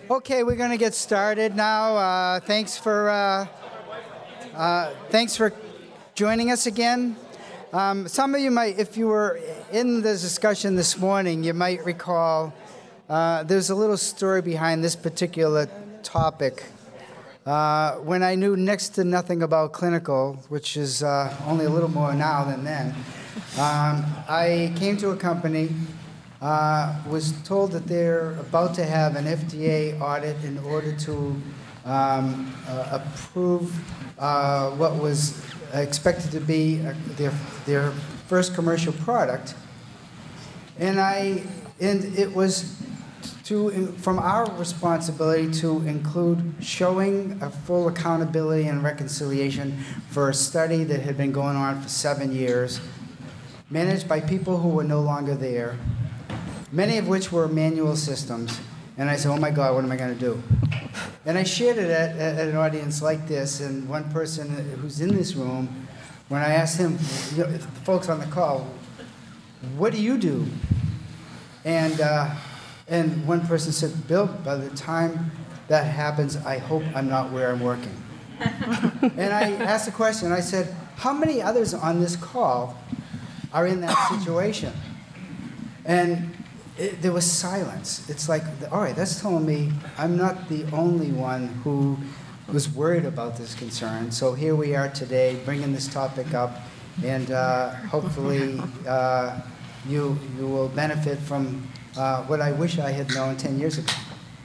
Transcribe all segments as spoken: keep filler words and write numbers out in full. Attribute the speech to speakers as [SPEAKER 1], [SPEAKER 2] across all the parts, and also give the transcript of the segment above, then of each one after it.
[SPEAKER 1] Okay, we're going to get started now. Uh, thanks for uh, uh, thanks for joining us again. Um, some of you might, if you were in the discussion this morning, you might recall uh, there's a little story behind this particular topic. Uh, when I knew next to nothing about clinical, which is uh, only a little more now than then, um, I came to a company. Uh, was told that they're about to have an F D A audit in order to um, uh, approve uh, what was expected to be uh, their their first commercial product, and I and it was to from our responsibility to include showing a full accountability and reconciliation for a study that had been going on for seven years, managed by people who were no longer there, many of which were manual systems. And I said, oh my God, what am I going to do? And I shared it at, at an audience like this, and one person who's in this room, when I asked him, you know, the folks on the call, what do you do? And, uh, and one person said, Bill, by the time that happens, I hope I'm not where I'm working. And I asked the question, I said, how many others on this call are in that situation? And It, there was silence. It's like, all right, that's telling me I'm not the only one who was worried about this concern. So here we are today, bringing this topic up, and uh, hopefully uh, you you will benefit from uh, what I wish I had known ten years ago.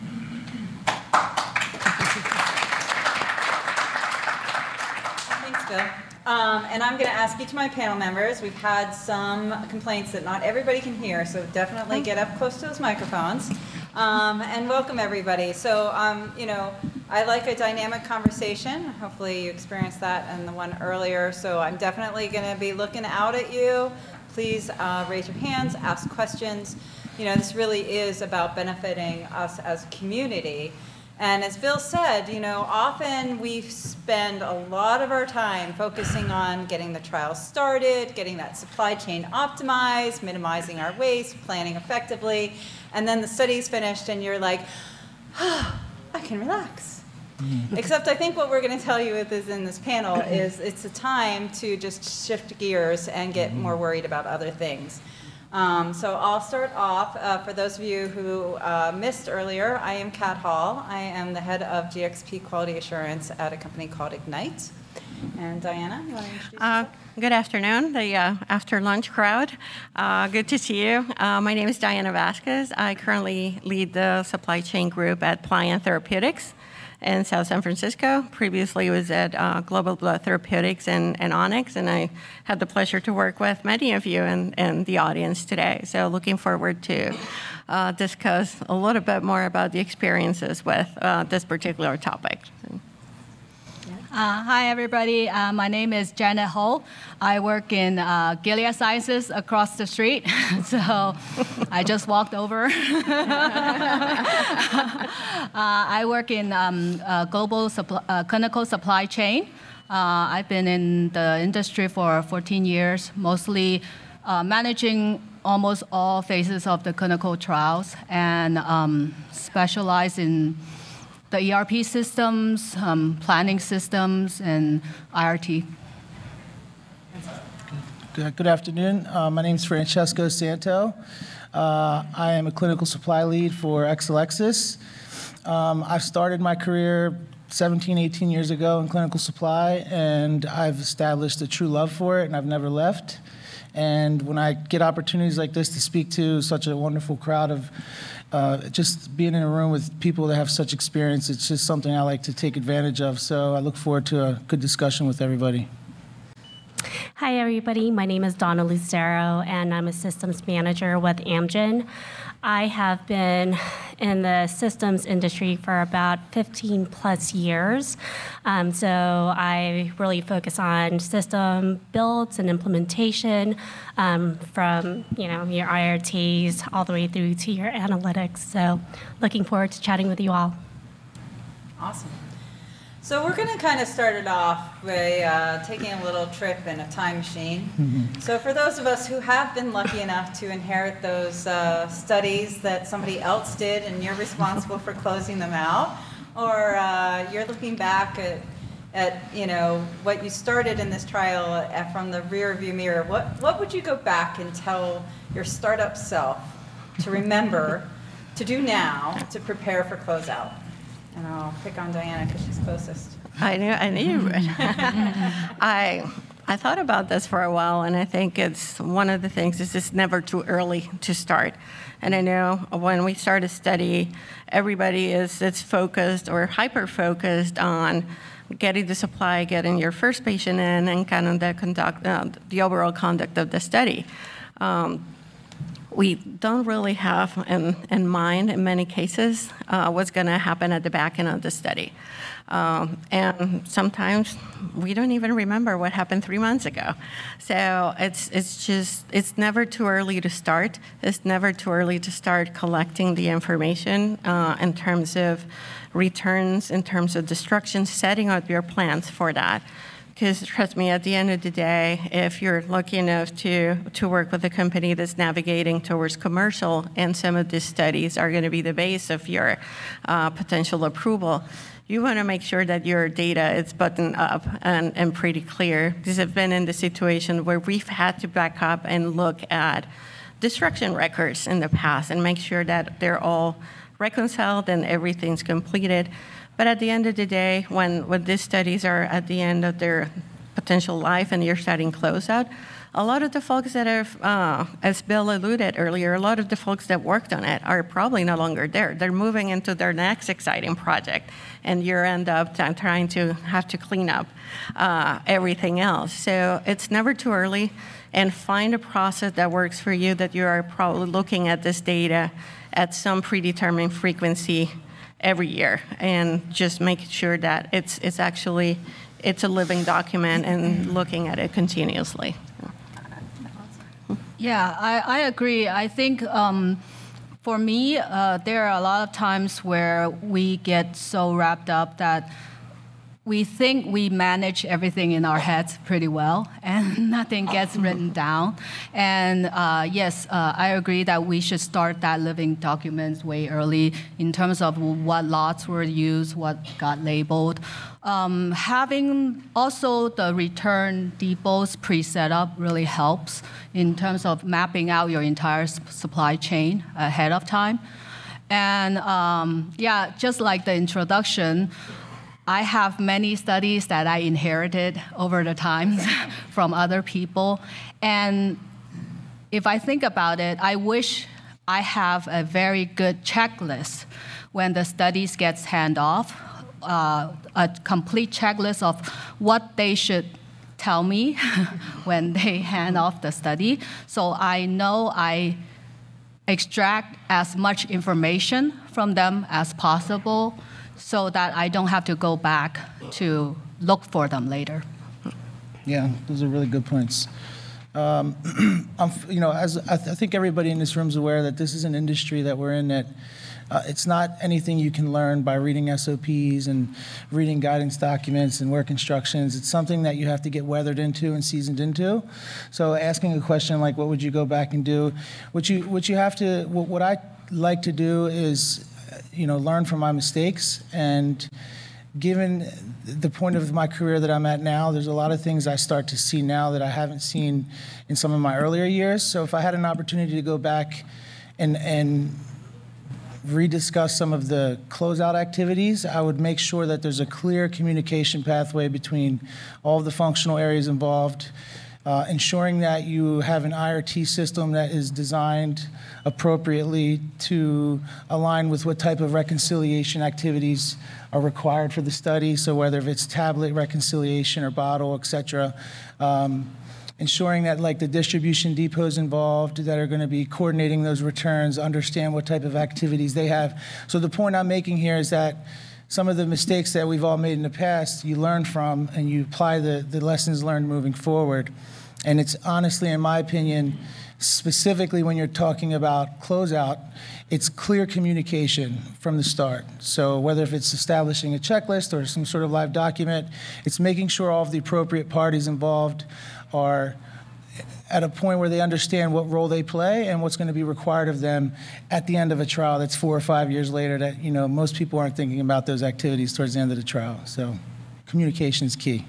[SPEAKER 2] Thanks, Bill. Um, and I'm going to ask each of my panel members, we've had some complaints that not everybody can hear, so definitely get up close to those microphones. Um, and welcome everybody. So, um, you know, I like a dynamic conversation. Hopefully you experienced that in the one earlier. So I'm definitely going to be looking out at you. Please uh, raise your hands, ask questions. You know, this really is about benefiting us as a community. And as Bill said, you know, often we spend a lot of our time focusing on getting the trial started, getting that supply chain optimized, minimizing our waste, planning effectively, and then the study's finished and you're like, oh, I can relax. Mm. Except I think what we're going to tell you with this in this panel is it's a time to just shift gears and get more worried about other things. Um, so I'll start off. Uh, for those of you who uh, missed earlier, I am Kat Hall. I am the head of G X P Quality Assurance at a company called Ignite. And Diana, you want to introduce
[SPEAKER 3] uh,
[SPEAKER 2] yourself?
[SPEAKER 3] Good afternoon, the uh, after lunch crowd. Uh, good to see you. Uh, my name is Diana Vasquez. I currently lead the supply chain group at Pliant Therapeutics in South San Francisco. Previously was at uh, Global Blood Therapeutics and, and Onyx, and I had the pleasure to work with many of you in, in the audience today. So looking forward to uh, discuss a little bit more about the experiences with uh, this particular topic.
[SPEAKER 4] Uh, hi, everybody. Uh, my name is Janet Ho. I work in uh, Gilead Sciences across the street, so I just walked over. uh, I work in um, uh, global supply, uh, clinical supply chain. Uh, I've been in the industry for fourteen years, mostly uh, managing almost all phases of the clinical trials, and um, specialize in the E R P systems, um, planning systems, and I R T.
[SPEAKER 5] Good, good afternoon. Uh, my name is Francesco Santo. Uh, I am a clinical supply lead for Exelixis. Um, I started my career seventeen, eighteen years ago in clinical supply, and I've established a true love for it, and I've never left. And when I get opportunities like this to speak to such a wonderful crowd of Uh, just being in a room with people that have such experience, it's just something I like to take advantage of. So I look forward to a good discussion with everybody.
[SPEAKER 6] Hi, everybody. My name is Donna Lucero, and I'm a systems manager with Amgen. I have been in the systems industry for about fifteen plus years. Um, so I really focus on system builds and implementation, um, from you know your I R Ts all the way through to your analytics. So looking forward to chatting with you all.
[SPEAKER 2] Awesome. So we're going to kind of start it off by uh, taking a little trip in a time machine. Mm-hmm. So for those of us who have been lucky enough to inherit those uh, studies that somebody else did and you're responsible for closing them out, or uh, you're looking back at, at you know what you started in this trial from the rear view mirror, what, what would you go back and tell your startup self to remember to do now to prepare for closeout? And I'll pick on Diana because she's closest.
[SPEAKER 3] I knew, I knew you would. I, I thought about this for a while, and I think it's one of the things is it's never too early to start. And I know when we start a study, everybody is it's focused or hyper-focused on getting the supply, getting your first patient in, and kind of the conduct, uh, the overall conduct of the study. Um, We don't really have in, in mind, in many cases, uh, what's going to happen at the back end of the study. Um, and sometimes we don't even remember what happened three months ago. So it's, it's just, it's never too early to start. It's never too early to start collecting the information uh, in terms of returns, in terms of destruction, setting up your plans for that. Because trust me, at the end of the day, if you're lucky enough to, to work with a company that's navigating towards commercial, and some of these studies are going to be the base of your uh, potential approval, you want to make sure that your data is buttoned up and, and pretty clear. Because I've been in the situation where we've had to back up and look at destruction records in the past and make sure that they're all reconciled and everything's completed. But at the end of the day, when, when these studies are at the end of their potential life and you're starting closeout, a lot of the folks that have, uh, as Bill alluded earlier, a lot of the folks that worked on it are probably no longer there. They're moving into their next exciting project, and you end up t- trying to have to clean up uh, everything else. So it's never too early, and find a process that works for you, that you are probably looking at this data at some predetermined frequency every year, and just making sure that it's it's actually it's a living document and looking at it continuously.
[SPEAKER 4] Yeah, I, I agree. I think um, for me, uh, there are a lot of times where we get so wrapped up that we think we manage everything in our heads pretty well, and nothing gets written down. And uh, yes, uh, I agree that we should start that living documents way early in terms of what lots were used, what got labeled. Um, having also the return depots pre-set up really helps in terms of mapping out your entire supply chain ahead of time. And um, yeah, just like the introduction, I have many studies that I inherited over the times from other people. And if I think about it, I wish I have a very good checklist when the studies gets hand off, uh, a complete checklist of what they should tell me when they hand off the study. So I know I extract as much information from them as possible, so that I don't have to go back to look for them later.
[SPEAKER 5] Yeah, those are really good points. Um, I'm, you know, as I, th- I think everybody in this room is aware that this is an industry that we're in that uh, it's not anything you can learn by reading S O Ps and reading guidance documents and work instructions. It's something that you have to get weathered into and seasoned into. So asking a question like, what would you go back and do? What you, what you have to, what, what I like to do is, you know, learn from my mistakes. And given the point of my career that I'm at now, there's a lot of things I start to see now that I haven't seen in some of my earlier years. So if I had an opportunity to go back and and rediscuss some of the closeout activities, I would make sure that there's a clear communication pathway between all of the functional areas involved, uh, ensuring that you have an I R T system that is designed appropriately to align with what type of reconciliation activities are required for the study. So whether if it's tablet reconciliation or bottle, et cetera, um, ensuring that like the distribution depots involved that are going to be coordinating those returns, understand what type of activities they have. So the point I'm making here is that some of the mistakes that we've all made in the past, you learn from and you apply the, the lessons learned moving forward. And it's honestly, in my opinion, specifically when you're talking about closeout, it's clear communication from the start. So whether if it's establishing a checklist or some sort of live document, it's making sure all of the appropriate parties involved are at a point where they understand what role they play and what's going to be required of them at the end of a trial that's four or five years later that, you know, most people aren't thinking about those activities towards the end of the trial. So communication is key.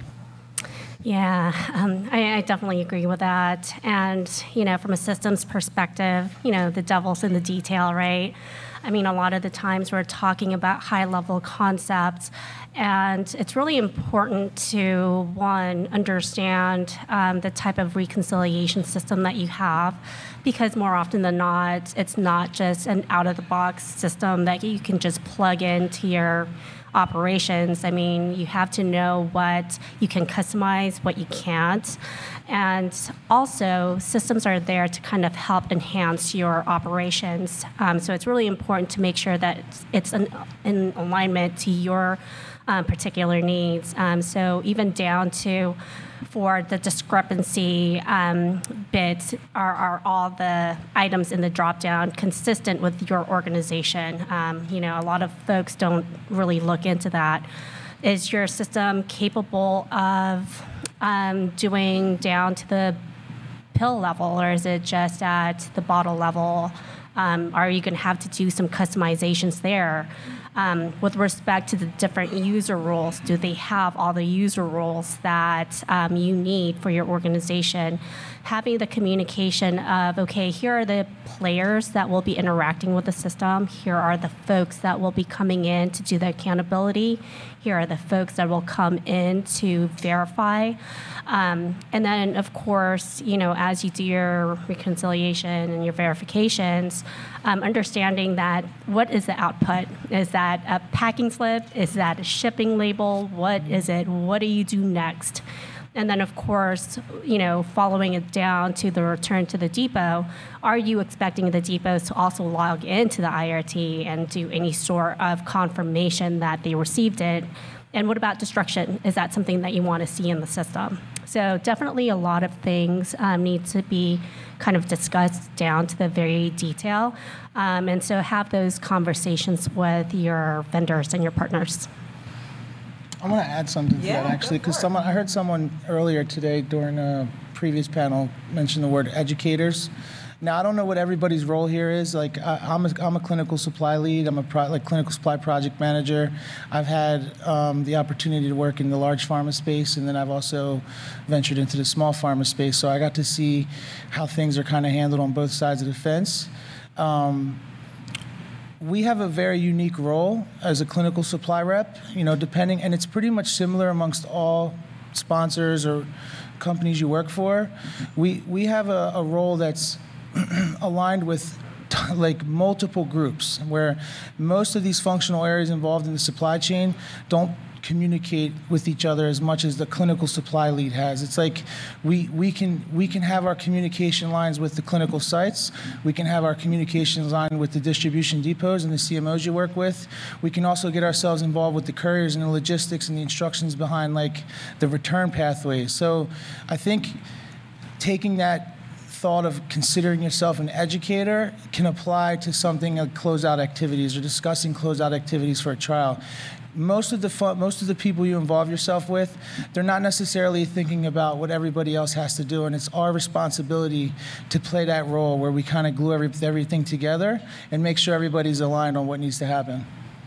[SPEAKER 6] Yeah, um, I, I definitely agree with that. And, you know, from a systems perspective, you know, the devil's in the detail, right? I mean, a lot of the times we're talking about high-level concepts, and it's really important to, one, understand um, the type of reconciliation system that you have, because more often than not, it's not just an out-of-the-box system that you can just plug into your operations. I mean, you have to know what you can customize, what you can't. And also, systems are there to kind of help enhance your operations. Um, so it's really important to make sure that it's, it's an, in alignment to your um, particular needs. Um, so even down to, for the discrepancy um, bits, are, are all the items in the dropdown consistent with your organization? Um, you know, a lot of folks don't really look into that. Is your system capable of um, doing down to the pill level, or is it just at the bottle level? Um, are you going to have to do some customizations there? Um, with respect to the different user roles, do they have all the user roles that um, you need for your organization? Having the communication of, okay, here are the players that will be interacting with the system. Here are the folks that will be coming in to do the accountability. Here are the folks that will come in to verify. Um, and then, of course, you know, as you do your reconciliation and your verifications, um, understanding that what is the output? Is that a packing slip? Is that a shipping label? What is it? What do you do next? And then, of course, you know, following it down to the return to the depot, are you expecting the depots to also log into the I R T and do any sort of confirmation that they received it? And what about destruction? Is that something that you want to see in the system? So definitely a lot of things um, need to be kind of discussed down to the very detail. Um, and so have those conversations with your vendors and your partners.
[SPEAKER 5] I want to add something to
[SPEAKER 2] Yeah,
[SPEAKER 5] that, actually,
[SPEAKER 2] go
[SPEAKER 5] because
[SPEAKER 2] for it.
[SPEAKER 5] someone I heard someone earlier today during a previous panel mention the word educators. Now, I don't know what everybody's role here is. Like, I, I'm a, I'm a clinical supply lead. I'm a pro, like clinical supply project manager. I've had um, the opportunity to work in the large pharma space, and then I've also ventured into the small pharma space. So I got to see how things are kind of handled on both sides of the fence. Um, We have a very unique role as a clinical supply rep, you know, depending, and it's pretty much similar amongst all sponsors or companies you work for. We we have a, a role that's aligned with like multiple groups, where most of these functional areas involved in the supply chain don't communicate with each other as much as the clinical supply lead has. It's like we we can we can have our communication lines with the clinical sites. We can have our communications line with the distribution depots and the C M Os you work with. We can also get ourselves involved with the couriers and the logistics and the instructions behind like the return pathways. So I think taking that thought of considering yourself an educator can apply to something like closeout activities or discussing closeout activities for a trial. Most of the fun, most of the people you involve yourself with, they're not necessarily thinking about what everybody else has to do, and it's our responsibility to play that role where we kind of glue every, everything together and make sure everybody's aligned on what needs to happen.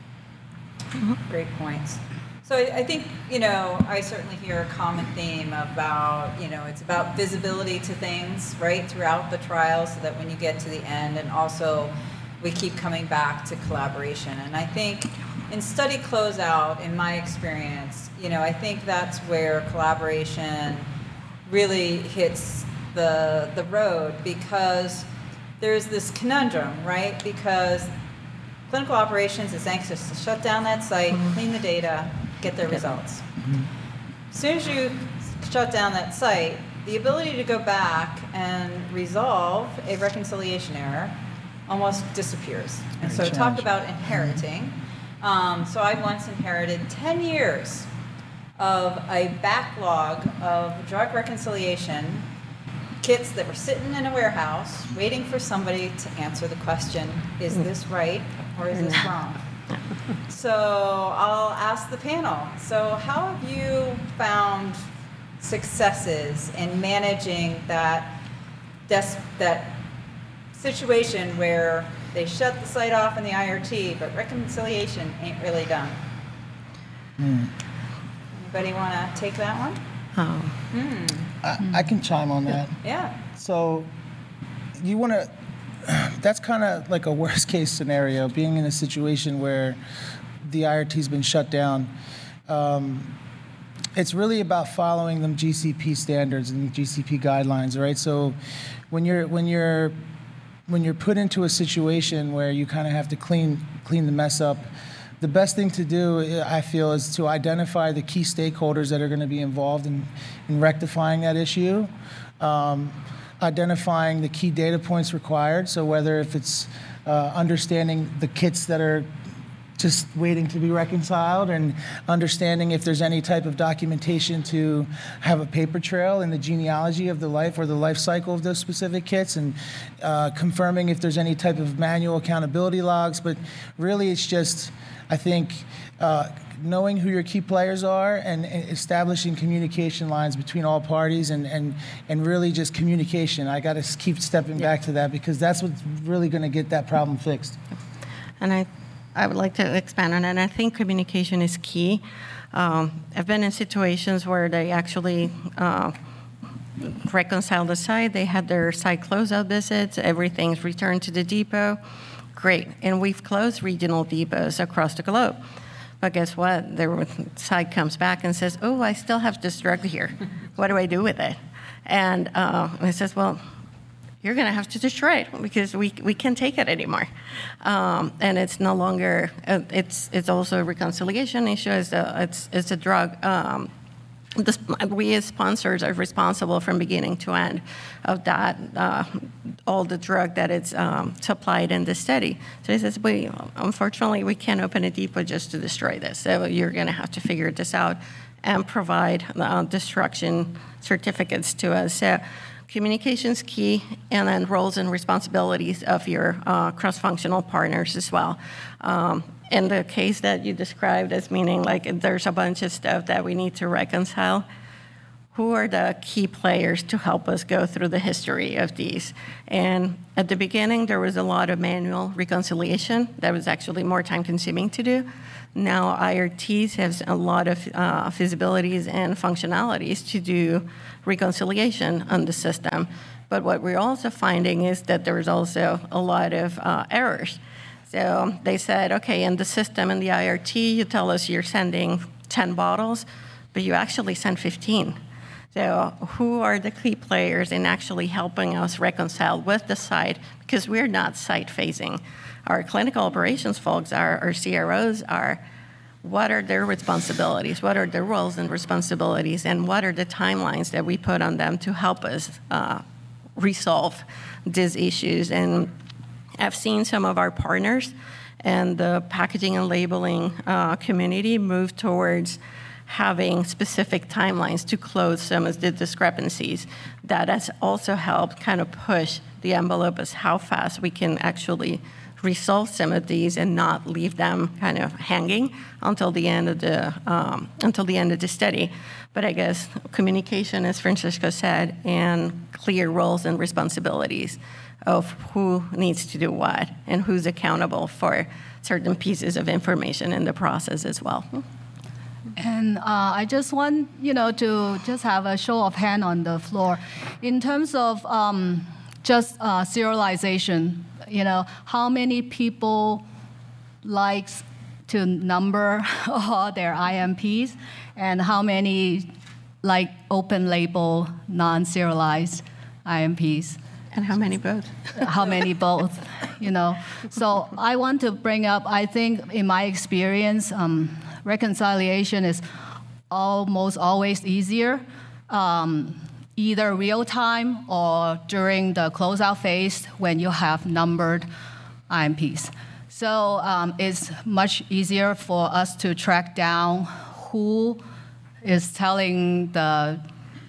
[SPEAKER 2] Great points. So I, I think, you know, I certainly hear a common theme about, you know, it's about visibility to things, right, throughout the trial so that when you get to the end, and also we keep coming back to collaboration. And I think in study closeout, in my experience, you know, I think that's where collaboration really hits the, the road, because there's this conundrum, right? Because clinical operations is anxious to shut down that site, clean the data, get their results. As soon as you shut down that site, the ability to go back and resolve a reconciliation error almost disappears. And so talk about inheriting. Um, so I once inherited ten years of a backlog of drug reconciliation kits that were sitting in a warehouse waiting for somebody to answer the question, is this right or is this wrong? So I'll ask the panel. So how have you found successes in managing that des- that situation where they shut the site off in the I R T, but reconciliation ain't really done?
[SPEAKER 5] Mm.
[SPEAKER 2] Anybody want to take that one?
[SPEAKER 3] Oh.
[SPEAKER 2] Hmm.
[SPEAKER 5] I, I can chime on that.
[SPEAKER 2] Yeah.
[SPEAKER 5] So you want to, that's kind of like a worst case scenario, being in a situation where the I R T's been shut down. Um, it's really about following them G C P standards and G C P guidelines, right? So when you're when you're when you're put into a situation where you kind of have to clean clean the mess up, the best thing to do, I feel, is to identify the key stakeholders that are going to be involved in, in rectifying that issue, um, identifying the key data points required. So whether if it's uh, understanding the kits that are just waiting to be reconciled, and understanding if there's any type of documentation to have a paper trail in the genealogy of the life or the life cycle of those specific kits, and uh, confirming if there's any type of manual accountability logs. But really, it's just, I think, uh, knowing who your key players are and, and establishing communication lines between all parties, and, and, and really just communication. I got to keep stepping
[SPEAKER 3] Yeah.
[SPEAKER 5] back to that, because that's what's really going to get that problem fixed.
[SPEAKER 3] And I, I would like to expand on it. I think communication is key. Um, I've been in situations where they actually uh, reconciled the site. They had their site closeout visits. Everything's returned to the depot. Great. And we've closed regional depots across the globe. But guess what? The site comes back and says, oh, I still have this drug here. What do I do with it? And uh, it says, well, you're going to have to destroy it because we we can't take it anymore. Um, and it's no longer, uh, it's it's also a reconciliation issue. It's a, it's, it's a drug. Um, the, we as sponsors are responsible from beginning to end of that, uh, all the drug that is um, supplied in the study. So he says, we, unfortunately, we can't open a depot just to destroy this. So you're going to have to figure this out and provide uh, destruction certificates to us. So communication's key, and then roles and responsibilities of your uh, cross-functional partners as well. Um, in the case that you described as meaning like there's a bunch of stuff that we need to reconcile, who are the key players to help us go through the history of these? And at the beginning, there was a lot of manual reconciliation that was actually more time-consuming to do. Now I R Ts have a lot of uh, feasibilities and functionalities to do reconciliation on the system. But what we're also finding is that there's also a lot of uh, errors. So they said, okay, in the system, in the I R T, you tell us you're sending ten bottles, but you actually send fifteen. So who are the key players in actually helping us reconcile with the site? Because we're not site-facing. Our clinical operations folks are, our C R Os are. What are their responsibilities? What are their roles and responsibilities? And what are the timelines that we put on them to help us uh, resolve these issues? And I've seen some of our partners and the packaging and labeling uh, community move towards having specific timelines to close some of the discrepancies. That has also helped kind of push the envelope as how fast we can actually resolve some of these and not leave them kind of hanging until the end of the um, until the end of the study. But I guess communication, as Francisco said, and clear roles and responsibilities of who needs to do what and who's accountable for certain pieces of information in the process as well.
[SPEAKER 4] And uh, I just want, you know, to just have a show of hand on the floor. In terms of um, just uh, serialization, you know, how many people likes to number all their I M Ps, and how many like open label, non-serialized I M Ps?
[SPEAKER 3] And how many both?
[SPEAKER 4] How many both, you know? So I want to bring up, I think in my experience, um, reconciliation is almost always easier, um, either real time or during the closeout phase when you have numbered I M Ps. So um, it's much easier for us to track down who is telling the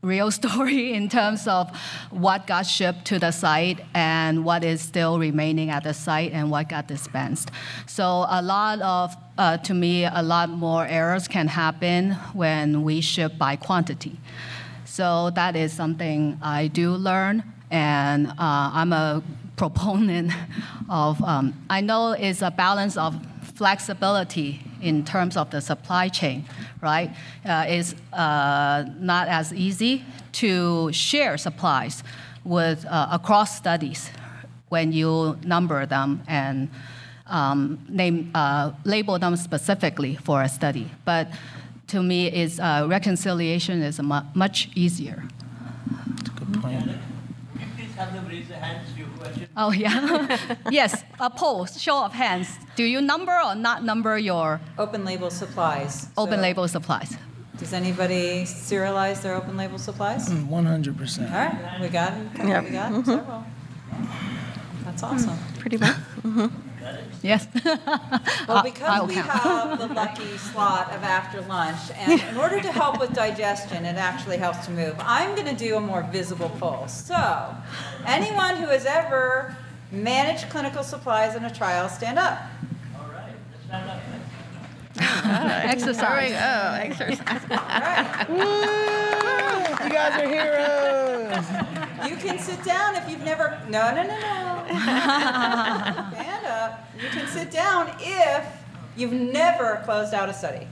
[SPEAKER 4] real story in terms of what got shipped to the site and what is still remaining at the site and what got dispensed. So a lot of, uh, to me, a lot more errors can happen when we ship by quantity. So that is something I do learn, and uh, I'm a proponent of, um, I know it's a balance of flexibility in terms of the supply chain, right? Uh, it's uh, not as easy to share supplies with uh, across studies when you number them and um, name, uh, label them specifically for a study. But to me, is uh, reconciliation is mu much easier.
[SPEAKER 5] That's a good point.
[SPEAKER 7] Please have them raise their hands to your question.
[SPEAKER 4] Oh, yeah. Yes, a poll, show of hands. Do you number or not number your
[SPEAKER 2] Open label supplies.
[SPEAKER 4] open
[SPEAKER 2] So,
[SPEAKER 4] label supplies?
[SPEAKER 2] Does anybody serialize their open label supplies?
[SPEAKER 5] one hundred percent.
[SPEAKER 2] All right, we got,
[SPEAKER 3] Yep.
[SPEAKER 2] we got several. That's awesome.
[SPEAKER 3] Pretty much.
[SPEAKER 4] Yes.
[SPEAKER 2] Well,
[SPEAKER 4] I-
[SPEAKER 2] because
[SPEAKER 4] I'll
[SPEAKER 2] we
[SPEAKER 4] count.
[SPEAKER 2] have the lucky slot of after lunch, and in order to help with digestion, it actually helps to move, I'm going to do a more visible poll. So, anyone who has ever managed clinical supplies in a trial, stand up.
[SPEAKER 7] All right, let's stand up.
[SPEAKER 4] Exercise.
[SPEAKER 3] Oh, exercise.
[SPEAKER 2] All right.
[SPEAKER 5] Woo! You guys are heroes.
[SPEAKER 2] You can sit down if you've never. No, no, no, no. Stand up. You can sit down if you've never closed out a study.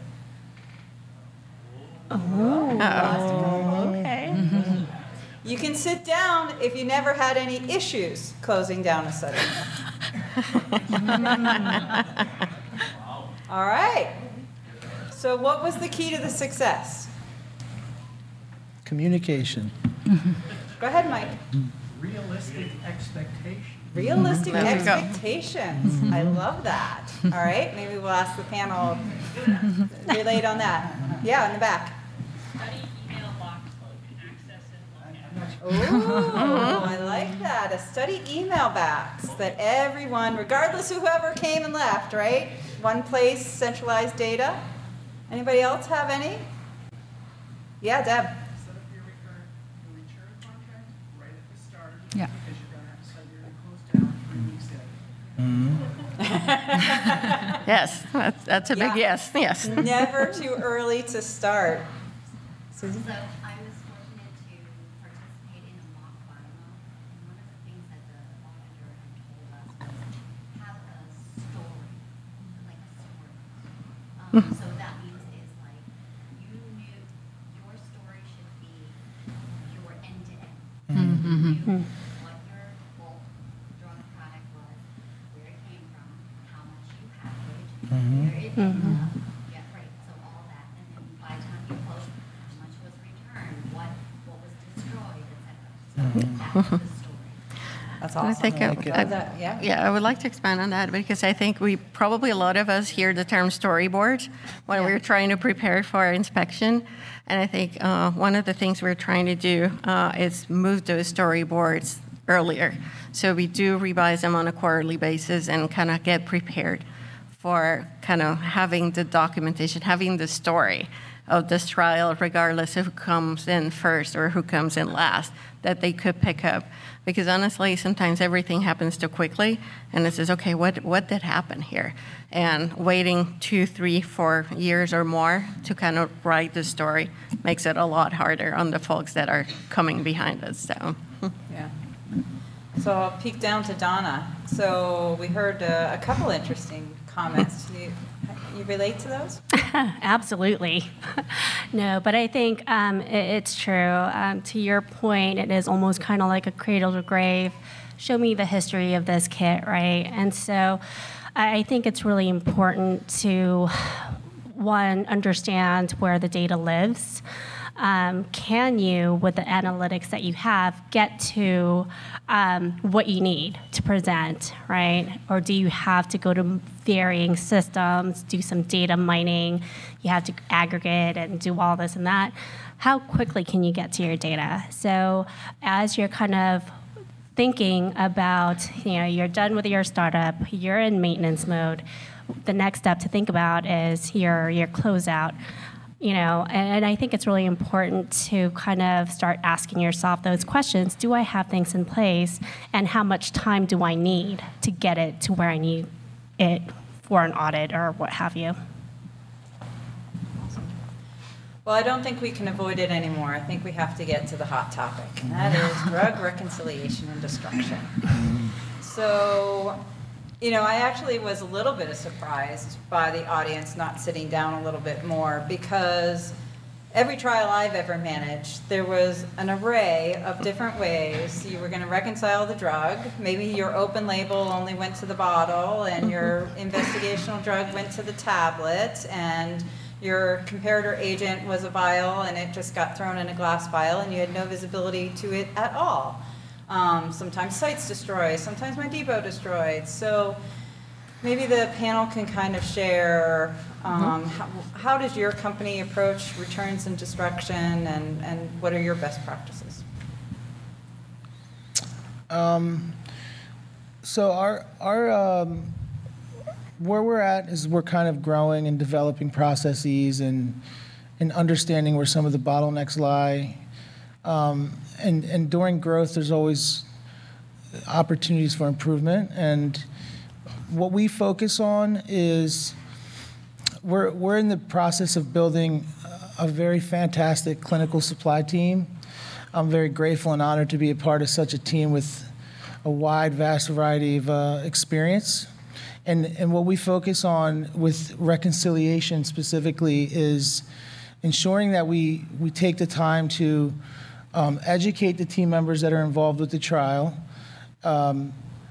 [SPEAKER 3] Okay.
[SPEAKER 2] You can sit down if you never had any issues closing down a study. All right. So, what was the key to the success?
[SPEAKER 5] Communication.
[SPEAKER 2] Go ahead, Mike.
[SPEAKER 8] Realistic expectation.
[SPEAKER 2] Realistic
[SPEAKER 3] There we go.
[SPEAKER 2] expectations. I love that. All right. Maybe we'll ask the panel relate on that. Yeah, in the back.
[SPEAKER 9] Study email box load can access and look at.
[SPEAKER 2] Ooh, I like that. A study email box that everyone, regardless of whoever came and left, right? One place, centralized data. Anybody else have any? Yeah, Deb.
[SPEAKER 8] Set up your recurrent, your return contract right at the start.
[SPEAKER 4] Yeah.
[SPEAKER 8] Because you're gonna have to set your close down three weeks in.
[SPEAKER 3] Yes, that's, that's a big
[SPEAKER 2] Yeah.
[SPEAKER 3] yes. Yes.
[SPEAKER 2] Never too early to start. Susan?
[SPEAKER 9] So I was fortunate to participate in a mock bylaw, and one of the things that the auditor had told us was have a story, like a story. Um, so that means is like you knew your story should be your end to end. You knew what your bulk drug product was, where it came from, how much you packaged, where it ended up. Yeah, right. So all that, and then by the time you close, how much was returned, what what was destroyed, et cetera. So that's the story.
[SPEAKER 2] That's
[SPEAKER 3] I
[SPEAKER 2] awesome.
[SPEAKER 3] think I-
[SPEAKER 5] like it.
[SPEAKER 3] I-
[SPEAKER 2] That- yeah.
[SPEAKER 3] Yeah, I would like to expand on that because I think we probably a lot of us hear the term storyboard when
[SPEAKER 2] Yeah.
[SPEAKER 3] we're trying to prepare for our inspection. And I think uh, one of the things we're trying to do uh, is move those storyboards earlier. So we do revise them on a quarterly basis and kind of get prepared for kind of having the documentation, having the story of this trial, regardless of who comes in first or who comes in last, that they could pick up. Because honestly, sometimes everything happens too quickly, and it says, okay, what, what did happen here? And waiting two, three, four years or more to kind of write the story makes it a lot harder on the folks that are coming behind us. So,
[SPEAKER 2] Yeah. So I'll peek down to Donna. So we heard uh, a couple interesting comments. You, you relate to those?
[SPEAKER 6] Absolutely. No, but I think um, it, it's true. Um, to your point, it is almost kind of like a cradle to grave. Show me the history of this kit, right? And so I I think it's really important to, one, understand where the data lives. Um, can you, with the analytics that you have, get to um, what you need to present, right? Or do you have to go to varying systems, do some data mining, you have to aggregate and do all this and that? How quickly can you get to your data? So as you're kind of thinking about, you know, you're done with your startup, you're in maintenance mode, the next step to think about is your, your closeout. You know, and, and I think it's really important to kind of start asking yourself those questions. Do I have things in place, and how much time do I need to get it to where I need it for an audit or what have you?
[SPEAKER 2] Well, I don't think we can avoid it anymore. I think we have to get to the hot topic, and that is drug reconciliation and destruction. So, you know, I actually was a little bit surprised by the audience not sitting down a little bit more, because every trial I've ever managed, there was an array of different ways you were going to reconcile the drug. Maybe your open label only went to the bottle, and your investigational drug went to the tablet, and your comparator agent was a vial and it just got thrown in a glass vial and you had no visibility to it at all. Um, sometimes sites destroyed, sometimes my depot destroyed. So maybe the panel can kind of share um, how, how does your company approach returns and destruction, and, and what are your best practices?
[SPEAKER 5] Um, so our, our um, where we're at is we're kind of growing and developing processes and, and understanding where some of the bottlenecks lie. Um, and, and during growth, there's always opportunities for improvement. And what we focus on is we're, we're in the process of building a very fantastic clinical supply team. I'm very grateful and honored to be a part of such a team with a wide, vast variety of uh, experience. And, and what we focus on with reconciliation specifically is ensuring that we, we take the time to um, educate the team members that are involved with the trial, um,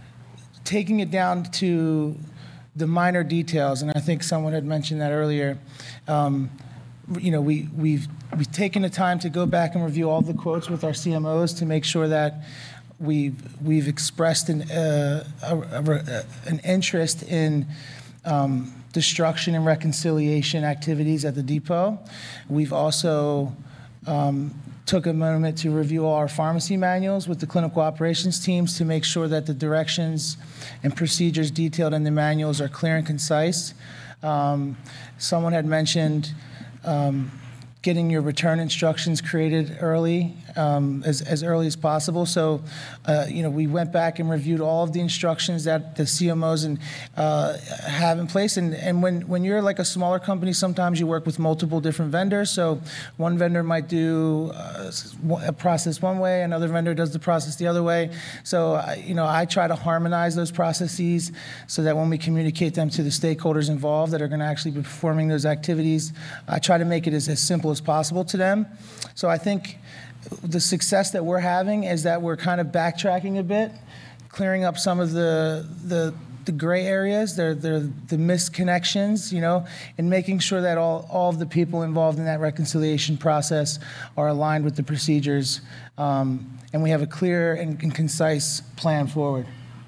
[SPEAKER 5] taking it down to the minor details. And I think someone had mentioned that earlier. Um, you know, we, we've, we've taken the time to go back and review all the quotes with our C M Os to make sure that We've, we've expressed an, uh, a, a, an interest in um, destruction and reconciliation activities at the depot. We've also um, took a moment to review all our pharmacy manuals with the clinical operations teams to make sure that the directions and procedures detailed in the manuals are clear and concise. Um, someone had mentioned um, getting your return instructions created early, um, as, as early as possible. So, uh, you know, we went back and reviewed all of the instructions that the C M Os and, uh, have in place. And, and when, when you're like a smaller company, sometimes you work with multiple different vendors. So one vendor might do uh, a process one way, another vendor does the process the other way. So, uh, you know, I try to harmonize those processes so that when we communicate them to the stakeholders involved that are going to actually be performing those activities, I try to make it as, as simple as possible to them. So I think the success that we're having is that we're kind of backtracking a bit, clearing up some of the the, the gray areas, the, the, the misconnections, you know, and making sure that all, all of the people involved in that reconciliation process are aligned with the procedures, um, and we have a clear and, and concise plan forward.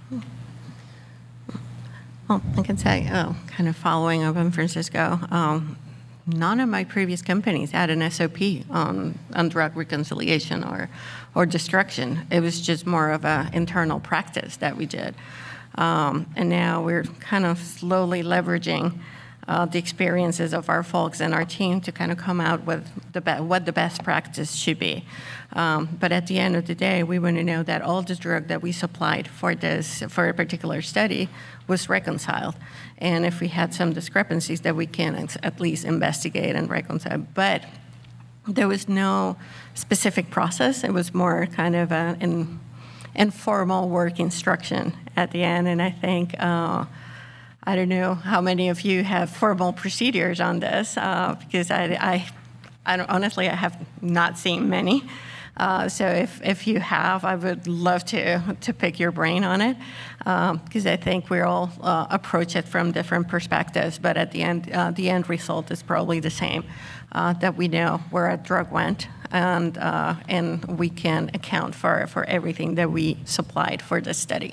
[SPEAKER 3] Well, I can say, oh, kind of following up on Francisco, um, none of my previous companies had an S O P on, on drug reconciliation or, or destruction. It was just more of an internal practice that we did. Um, and now we're kind of slowly leveraging uh, the experiences of our folks and our team to kind of come out with the be- what the best practice should be. Um, but at the end of the day, we want to know that all the drug that we supplied for this, for a particular study, was reconciled. And if we had some discrepancies, that we can at least investigate and reconcile. But there was no specific process. It was more kind of an in, informal work instruction at the end. And I think, uh, I don't know how many of you have formal procedures on this, uh, because I, I, I don't, honestly, I have not seen many. Uh, so if, if you have, I would love to to pick your brain on it, because um, I think we all uh, approach it from different perspectives. But at the end, uh, the end result is probably the same, uh, that we know where a drug went, and uh, and we can account for for everything that we supplied for this study.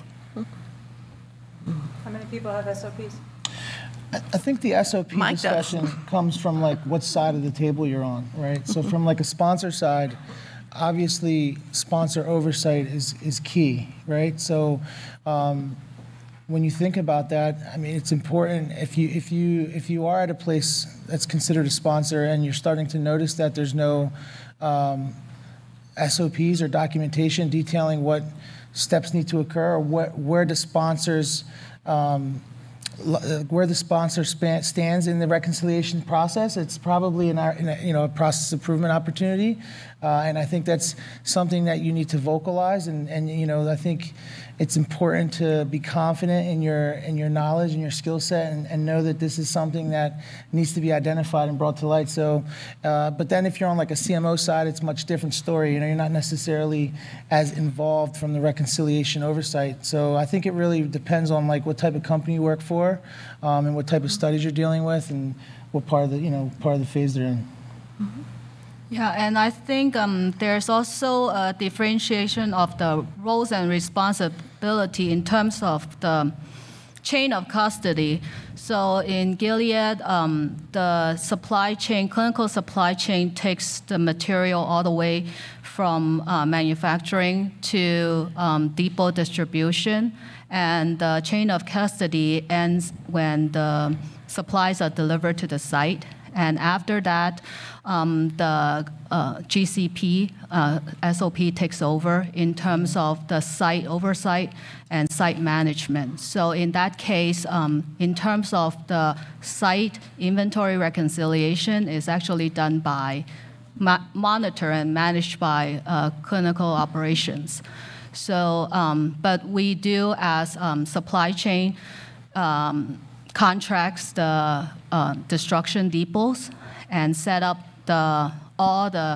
[SPEAKER 2] How many people have S O Ps?
[SPEAKER 5] I I think the S O P
[SPEAKER 3] Mike does.
[SPEAKER 5] discussion comes from like what side of the table you're on, right? So from like a sponsor side, obviously sponsor oversight is, is key, right? So um, when you think about that, I mean, it's important if you if you if you are at a place that's considered a sponsor and you're starting to notice that there's no um, S O Ps or documentation detailing what steps need to occur or what where the sponsors um, where the sponsor span, stands in the reconciliation process, it's probably an, a, you know, a process improvement opportunity, uh, and I think that's something that you need to vocalize. And, and you know, I think it's important to be confident in your in your knowledge and your skill set, and, and know that this is something that needs to be identified and brought to light. So, uh, but then if you're on like a C M O side, it's a much different story. You know, you're not necessarily as involved from the reconciliation oversight. So I think it really depends on like what type of company you work for, um, and what type of studies you're dealing with, and what part of the you know part of the phase they're in.
[SPEAKER 4] Mm-hmm. Yeah, and I think um, there's also a differentiation of the roles and responsibility in terms of the chain of custody. So in Gilead, um, the supply chain, clinical supply chain takes the material all the way from uh, manufacturing to um, depot distribution, and the chain of custody ends when the supplies are delivered to the site. And after that, um, the uh, G C P uh, S O P takes over in terms of the site oversight and site management. So in that case, um, in terms of the site inventory reconciliation, is actually done by, ma- monitor and managed by uh, clinical operations. So, um, but we do as um, supply chain um, contracts the uh, destruction depots and set up the all the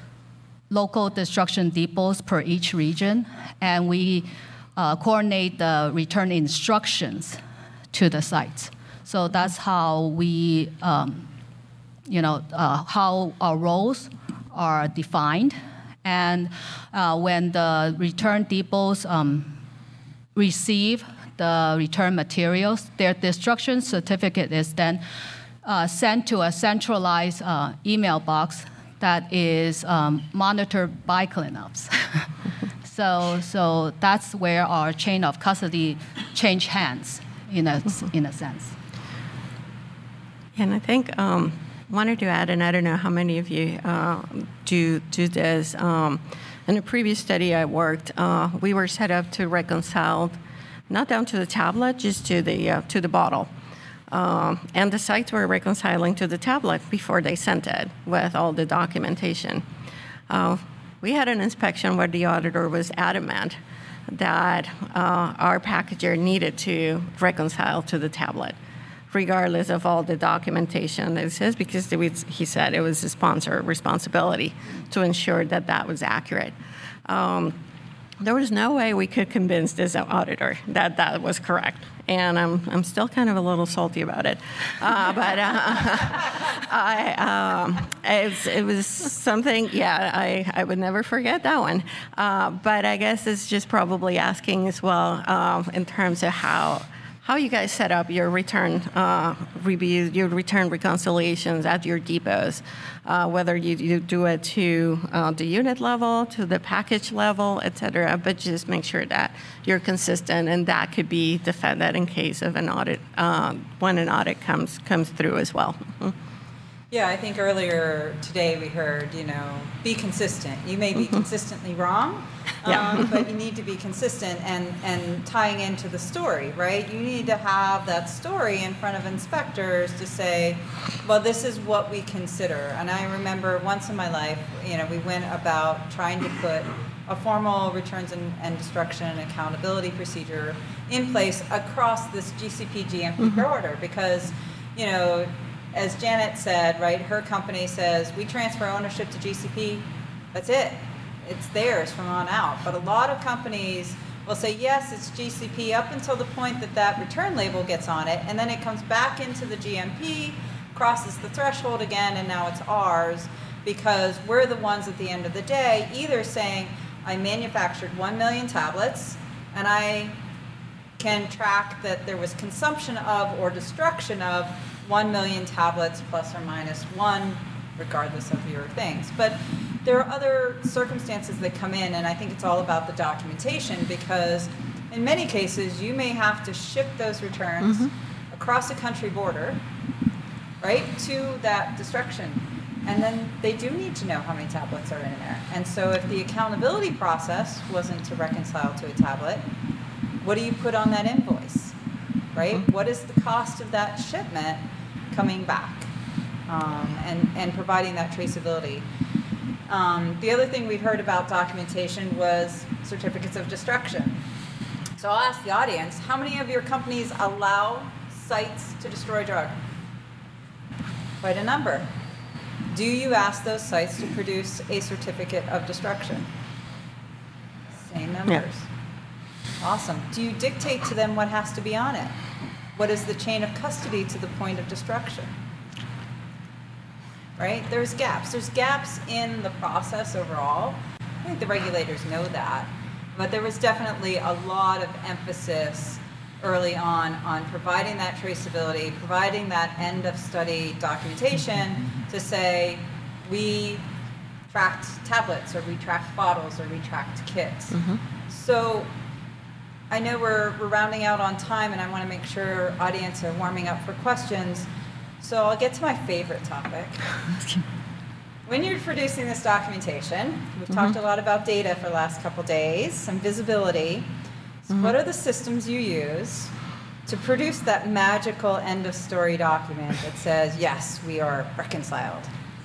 [SPEAKER 4] local destruction depots per each region, and we uh, coordinate the return instructions to the sites. So that's how we, um, you know, uh, how our roles are defined, and uh, when the return depots um, receive the return materials, their destruction certificate is then uh, sent to a centralized uh, email box that is um, monitored by cleanups. so, so that's where our chain of custody change hands, in a in a sense.
[SPEAKER 3] And I think um, wanted to add, and I don't know how many of you uh, do do this. Um, in a previous study I worked, uh, we were set up to reconcile, not down to the tablet, just to the uh, to the bottle. Um, and the sites were reconciling to the tablet before they sent it with all the documentation. Uh, we had an inspection where the auditor was adamant that uh, our packager needed to reconcile to the tablet, regardless of all the documentation that it says, because it was, he said it was the sponsor responsibility to ensure that that was accurate. Um, There was no way we could convince this auditor that that was correct, and I'm I'm still kind of a little salty about it. Uh, but uh, I um, it, was, it was something. Yeah, I, I would never forget that one. Uh, but I guess it's just probably asking as well um, in terms of how. How you guys set up your return uh, review, your return reconciliations at your depots, uh, whether you, you do it to uh, the unit level, to the package level, et cetera, but just make sure that you're consistent, and that could be defended in case of an audit, uh, when an audit comes comes through as well. Mm-hmm.
[SPEAKER 2] Yeah, I think earlier today we heard, you know, be consistent. You may be mm-hmm. consistently wrong,
[SPEAKER 3] yeah.
[SPEAKER 2] um, but you need to be consistent, and, and tying into the story, right? You need to have that story in front of inspectors to say, well, this is what we consider. And I remember once in my life, you know, we went about trying to put a formal returns and, and destruction and accountability procedure in place across this G C P G M P
[SPEAKER 3] mm-hmm.
[SPEAKER 2] per order, because, you know, as Janet said, right, her company says, we transfer ownership to G C P, that's it. It's theirs from on out. But a lot of companies will say, yes, it's G C P up until the point that that return label gets on it, and then it comes back into the G M P, crosses the threshold again, and now it's ours, because we're the ones at the end of the day either saying, I manufactured one million tablets, and I can track that there was consumption of or destruction of one million tablets plus or minus one, regardless of your things. But there are other circumstances that come in, and I think it's all about the documentation, because in many cases, you may have to ship those returns across a country border, right, to that destruction. And then they do need to know how many tablets are in there. And so if the accountability process wasn't to reconcile to a tablet, what do you put on that invoice, right? What is the cost of that shipment coming back, um, and, and providing that traceability? Um, the other thing we've heard about documentation was certificates of destruction. So I'll ask the audience, how many of your companies allow sites to destroy drug? Quite a number. Do you ask those sites to produce a certificate of destruction? Same numbers.
[SPEAKER 3] Yeah.
[SPEAKER 2] Awesome. Do you dictate to them what has to be on it? What is the chain of custody to the point of destruction? Right? There's gaps. There's gaps in the process overall. I think the regulators know that. But there was definitely a lot of emphasis early on on providing that traceability, providing that end of study documentation to say, we tracked tablets, or we tracked bottles, or we tracked kits.
[SPEAKER 3] Mm-hmm.
[SPEAKER 2] So I know we're, we're rounding out on time, and I want to make sure audience are warming up for questions. So I'll get to my favorite topic. When you're producing this documentation, we've
[SPEAKER 3] Mm-hmm.
[SPEAKER 2] talked a lot about data for the last couple days, some visibility. So
[SPEAKER 3] Mm-hmm.
[SPEAKER 2] what are the systems you use to produce that magical end of story document that says, yes, we are reconciled?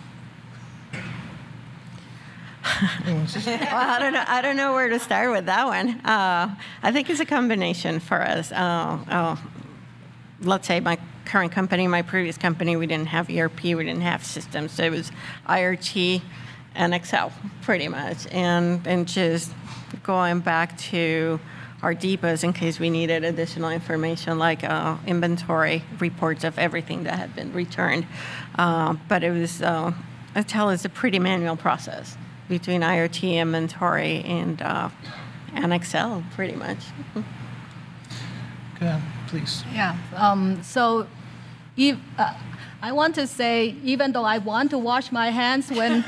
[SPEAKER 3] Well, I don't know. I don't know where to start with that one. Uh, I think it's a combination for us. Uh, uh, let's say my current company, my previous company, we didn't have E R P, we didn't have systems, so it was I R T and Excel, pretty much, and and just going back to our depots in case we needed additional information, like uh, inventory reports of everything that had been returned. Uh, but it was, uh, I tell, it's a pretty manual process between I R T, inventory, and uh, and Excel, pretty much.
[SPEAKER 5] Go ahead, please.
[SPEAKER 4] Yeah. Um, so, if, uh, I want to say, even though I want to wash my hands when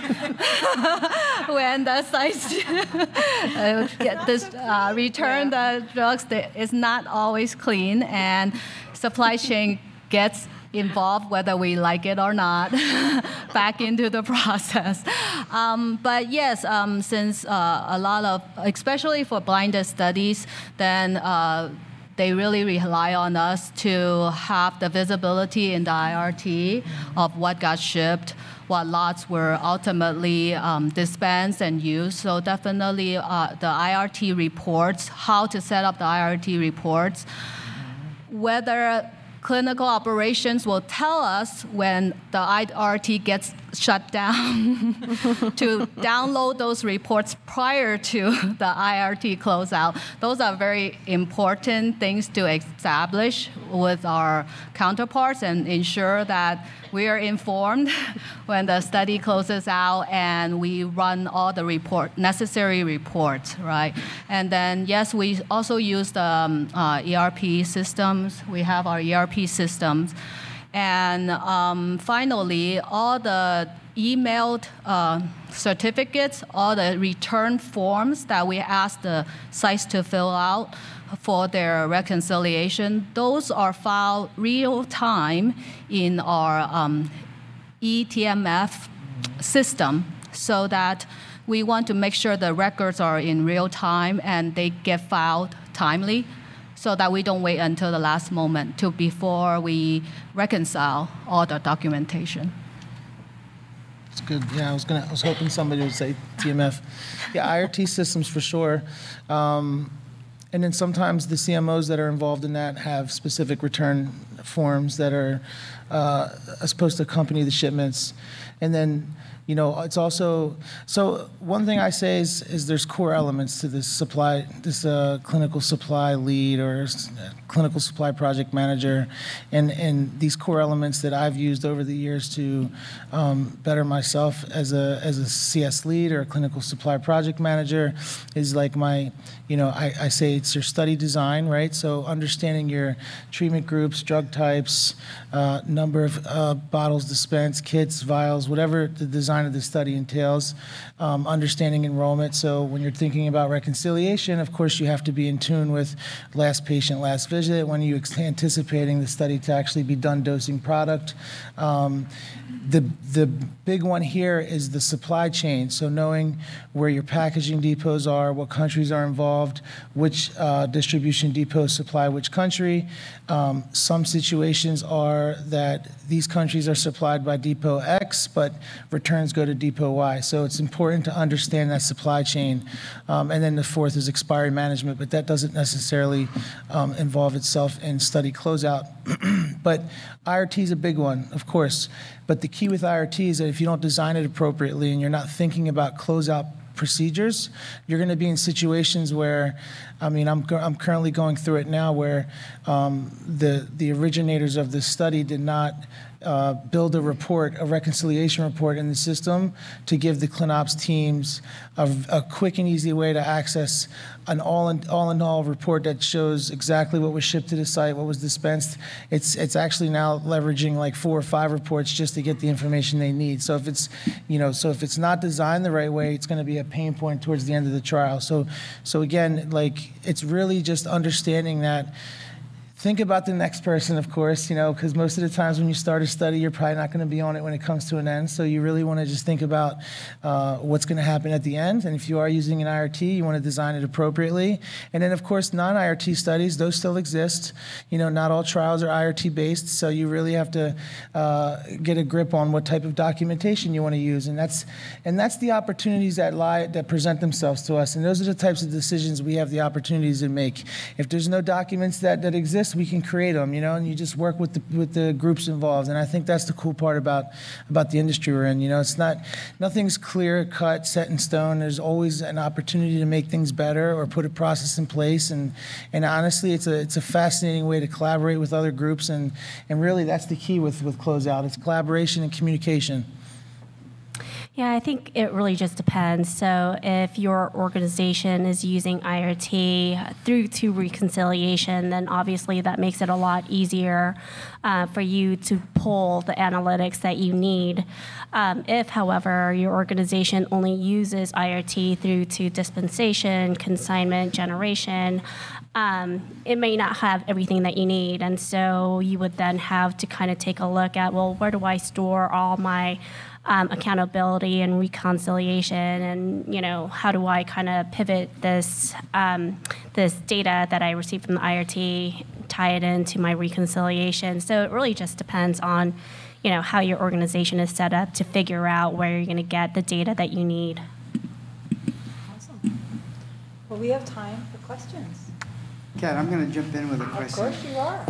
[SPEAKER 4] when the sites uh, get this uh, return the drugs, they- it's not always clean, and supply chain gets involved whether we like it or not back into the process. Um, but yes, um, since uh, a lot of, especially for blinded studies, then uh, they really rely on us to have the visibility in the I R T of what got shipped, what lots were ultimately um, dispensed and used. So definitely uh, the I R T reports, how to set up the I R T reports, whether clinical operations will tell us when the I R T gets shut down to download those reports prior to the I R T closeout. Those are very important things to establish with our counterparts and ensure that we are informed when the study closes out, and we run all the report necessary reports, right? And then yes, we also use the um, uh, E R P systems. We have our E R P systems, and um, finally, all the emailed uh, certificates, all the return forms that we ask the sites to fill out for their reconciliation, those are filed real time in our um, E T M F system, so that we want to make sure the records are in real time and they get filed timely, so that we don't wait until the last moment to before we reconcile all the documentation.
[SPEAKER 5] It's good. Yeah, I was gonna. I was hoping somebody would say T M F. Yeah, I R T systems for sure. Um, and then sometimes the C M Os that are involved in that have specific return forms that are uh, supposed to accompany the shipments. And then, you know, it's also, so one thing I say is, is there's core elements to this supply, this uh, clinical supply lead or s- clinical supply project manager, and, and these core elements that I've used over the years to um, better myself as a, as a C S lead or a clinical supply project manager is like my, you know, I, I say it's your study design, right? So understanding your treatment groups, drug types, uh, number of uh, bottles dispensed, kits, vials, whatever the design design of the study entails, um, understanding enrollment. So when you're thinking about reconciliation, of course, you have to be in tune with last patient, last visit, when you're anticipating the study to actually be done dosing product. Um, The, the big one here is the supply chain. So knowing where your packaging depots are, what countries are involved, which uh, distribution depots supply which country. Um, some situations are that these countries are supplied by Depot X, but returns go to Depot Y. So it's important to understand that supply chain. Um, and then the fourth is expiry management, but that doesn't necessarily um, involve itself in study closeout. But I R T is a big one, of course. But the key with I R T is that if you don't design it appropriately and you're not thinking about closeout procedures, you're going to be in situations where, I mean, I'm, I'm currently going through it now where um, the, the originators of this study did not uh, build a report, a reconciliation report in the system to give the ClinOps teams a, a quick and easy way to access an all in, all in all report that shows exactly what was shipped to the site, what was dispensed. It's it's actually now leveraging like four or five reports just to get the information they need. So if it's, you know, so if it's not designed the right way, it's going to be a pain point towards the end of the trial. So so again, like it's really just understanding that. Think about the next person, of course, you know, because most of the times when you start a study, you're probably not going to be on it when it comes to an end. So you really want to just think about uh, what's going to happen at the end. And if you are using an I R T, you want to design it appropriately. And then, of course, non-I R T studies, those still exist. You know, not all trials are I R T based. So you really have to uh, get a grip on what type of documentation you want to use. And that's and that's the opportunities that lie that present themselves to us. And those are the types of decisions we have the opportunities to make. If there's no documents that, that exist, we can create them, you know, and you just work with the with the groups involved. And I think that's the cool part about about the industry we're in. You know, it's not nothing's clear cut, set in stone. There's always an opportunity to make things better or put a process in place. And and honestly, it's a it's a fascinating way to collaborate with other groups. And and really, that's the key with with Closeout. It's collaboration and communication.
[SPEAKER 6] Yeah, I think it really just depends. So if your organization is using I R T through to reconciliation, then obviously that makes it a lot easier uh, for you to pull the analytics that you need. Um, if, however, your organization only uses I R T through to dispensation, consignment, generation, um, it may not have everything that you need. And so you would then have to kind of take a look at, well, where do I store all my Um, accountability and reconciliation, and you know, how do I kind of pivot this um, this data that I receive from the I R T, tie it into my reconciliation? So it really just depends on, you know, how your organization is set up to figure out where you're going to get the data that you need.
[SPEAKER 2] Awesome. Well, we have time for questions.
[SPEAKER 1] Kat, I'm going to jump in with a
[SPEAKER 2] Of
[SPEAKER 1] question.
[SPEAKER 2] course you are.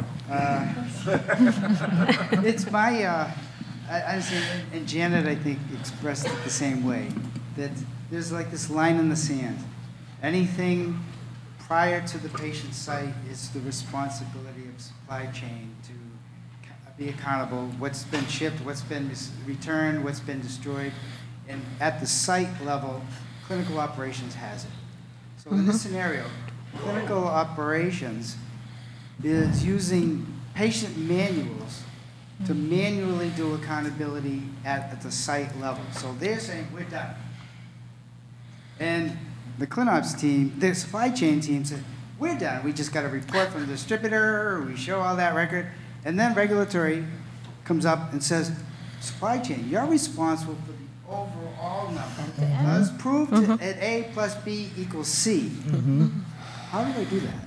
[SPEAKER 1] Uh, it's my, uh, I, I understand, and Janet, I think, expressed it the same way, that there's like this line in the sand. Anything prior to the patient's site is the responsibility of supply chain to be accountable. What's been shipped, what's been returned, what's been destroyed. And at the site level, clinical operations has it. So in this scenario, clinical operations is using patient manuals to manually do accountability at, at the site level. So they're saying, we're done. And the ClinOps team, the supply chain team said, we're done. We just got a report from the distributor, we show all that record, and then regulatory comes up and says, supply chain, you're responsible for the overall number. Let's prove to, at A plus B equals C. Mm-hmm. How do I do that?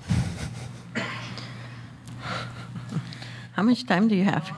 [SPEAKER 3] How much time do you have?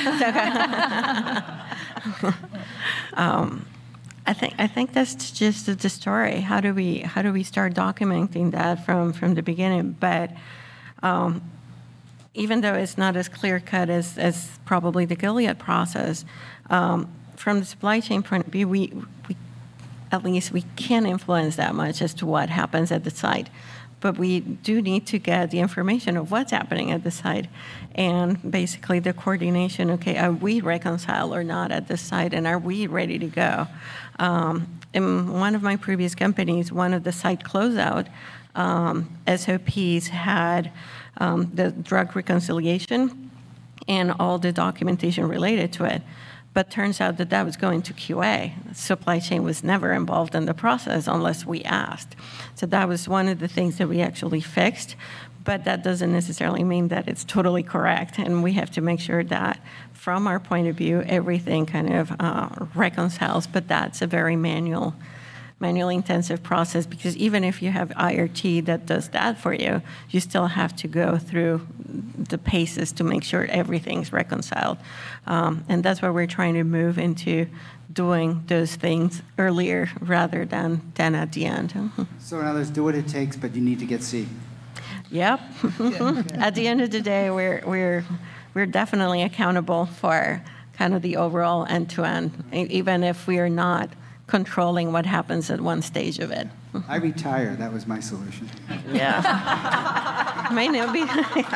[SPEAKER 3] um, I think I think that's just the story. How do we how do we start documenting that from, from the beginning? But um, even though it's not as clear cut as, as probably the Gilead process, um, from the supply chain point of view, we, we at least we can influence that much as to what happens at the site. But we do need to get the information of what's happening at the site and basically the coordination, okay, are we reconciled or not at the site, and are we ready to go? Um, in one of my previous companies, one of the site closeout um, S O Ps had um, the drug reconciliation and all the documentation related to it. But turns out that that was going to Q A. Supply chain was never involved in the process unless we asked. So that was one of the things that we actually fixed. But that doesn't necessarily mean that it's totally correct. And we have to make sure that from our point of view, everything kind of uh, reconciles. But that's a very manual, manually intensive process, because even if you have I R T that does that for you, you still have to go through the paces to make sure everything's reconciled. Um, and that's why we're trying to move into doing those things earlier rather than, than at the end.
[SPEAKER 1] So in other words, do what it takes, but you need to get C.
[SPEAKER 3] Yep. At the end of the day, we're, we're, we're definitely accountable for kind of the overall end-to-end, e- even if we are not controlling what happens at one stage of it.
[SPEAKER 1] I retire. That was my solution.
[SPEAKER 3] Yeah. May not be.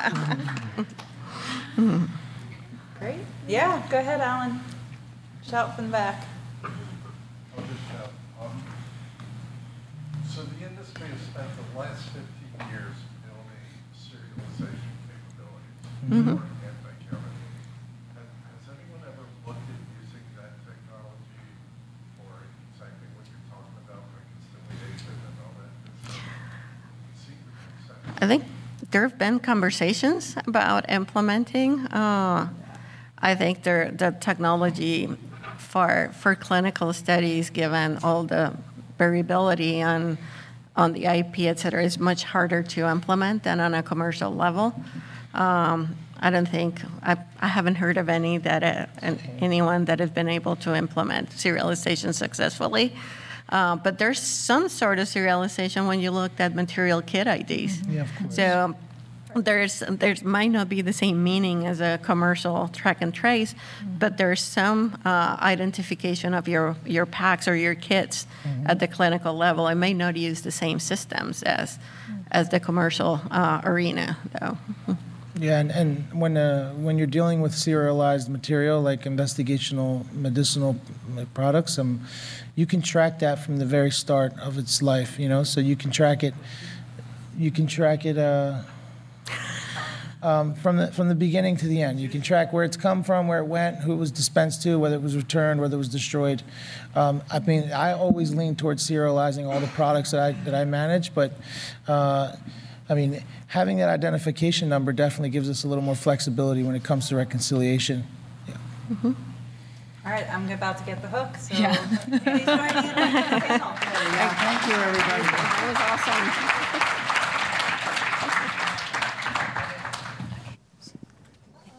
[SPEAKER 2] Great. Yeah, go ahead, Alan. Shout from the back.
[SPEAKER 10] I'll just shout. Um, So the industry has spent the last fifteen years building serialization capabilities
[SPEAKER 3] Mhm.
[SPEAKER 10] for anti-counterfeiting. Has has anyone ever looked at using that technology for exactly what you're talking about, reconciliation and all that? It's secret.
[SPEAKER 3] I think there have been conversations about implementing. Uh, I think there, the technology for for clinical studies, given all the variability on on the I P, et cetera, is much harder to implement than on a commercial level. Um, I don't think I, I haven't heard of any that uh, an- anyone that has been able to implement serialization successfully. Uh, but there's some sort of serialization when you looked at material kit I Ds.
[SPEAKER 5] Yeah, of course.
[SPEAKER 3] So there's there's might not be the same meaning as a commercial track and trace, but there's some uh, identification of your your packs or your kits at the clinical level. It may not use the same systems as as the commercial uh, arena, though.
[SPEAKER 5] Yeah, and, and when uh, when you're dealing with serialized material like investigational medicinal products, um, you can track that from the very start of its life. You know, so you can track it. You can track it. Uh, Um, from the from the beginning to the end, you can track where it's come from, where it went, who it was dispensed to, whether it was returned, whether it was destroyed. Um, I mean, I always lean towards serializing all the products that I that I manage, but uh, I mean, having that identification number definitely gives us a little more flexibility when it comes to reconciliation. Yeah.
[SPEAKER 2] All right, I'm about to get the hook, so
[SPEAKER 4] Yeah.
[SPEAKER 2] please join me in the panel.
[SPEAKER 1] Thank you, everybody.
[SPEAKER 3] That was awesome.